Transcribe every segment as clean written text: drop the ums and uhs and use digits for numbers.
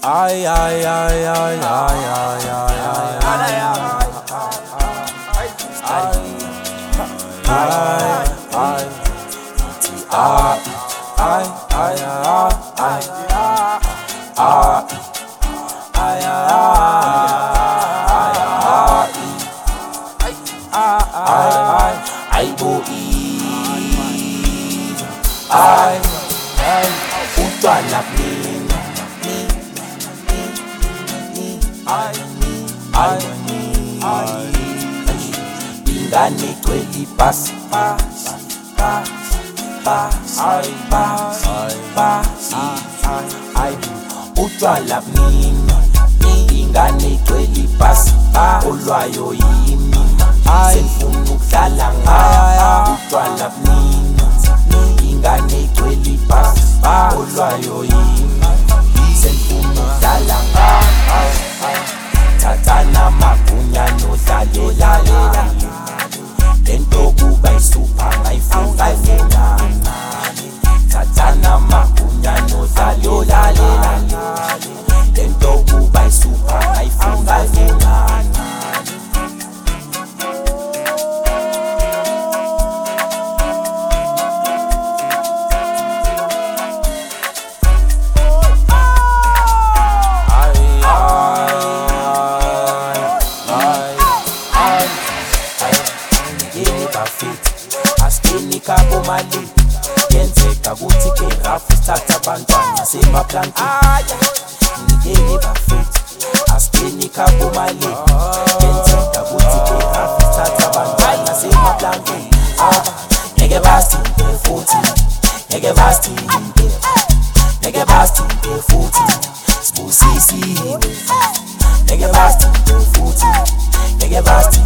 Ay, ay, ay, ay, ay, ay, utwala ingane igcwele ibhasi utwala buningi ingane igcwele ibhasi olwayo yimi sengifuna ukudlala ngayo utwala buningi ingane igcwele ibhasi olwayo yimi sengifuna ukudlala ngayo thathana magunya nodlalela lento kuba isupha ngayifuna thathana magunya nodlalela lento kuba isupha ngayifuna Kabo mali yenzeka kuthi ke rafu start abantwana semaplanti ngeke bafethi askini kabo mali yenzeka kuthi ke rafu start abantwana semaplanti ngeke basti futhi ngeke basti futhi sibusisi ngeke basti futhi ngeke basti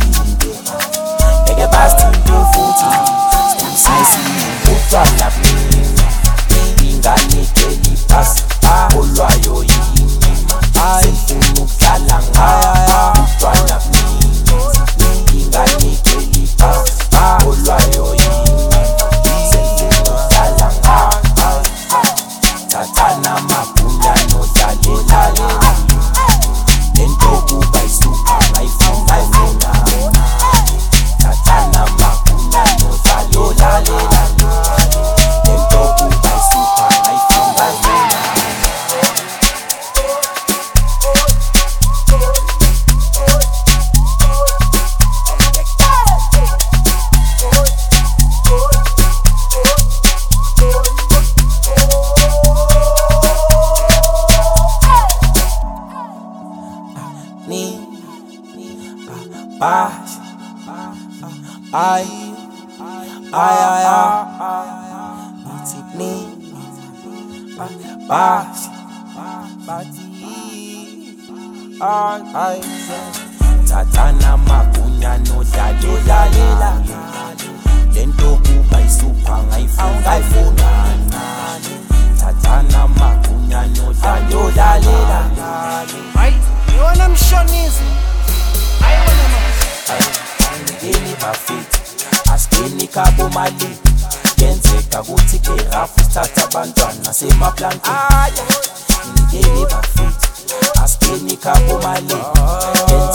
futhi sisi utwala buningi ingane igcwele ibhasi olwayo yimi sengifuna ukudlala ngayo utwala buningi ingane igcwele ibhasi olwayo yimi sengifuna ukudlala ngayo thathana magunya nodlalela lento kuba isupha ngayifuna thathana magunya nodlalela lento kuba isupha ngayifuna thathana magunya nodlalela lento kuba isupha ngayifuna thathana magunya nodlalela hayi yona mshonizi hayi wena ngeke bafethi askini kabo mali yenzeka kuthi ke rafu start abantwana semaplanti ngeke bafethi askini kabo mali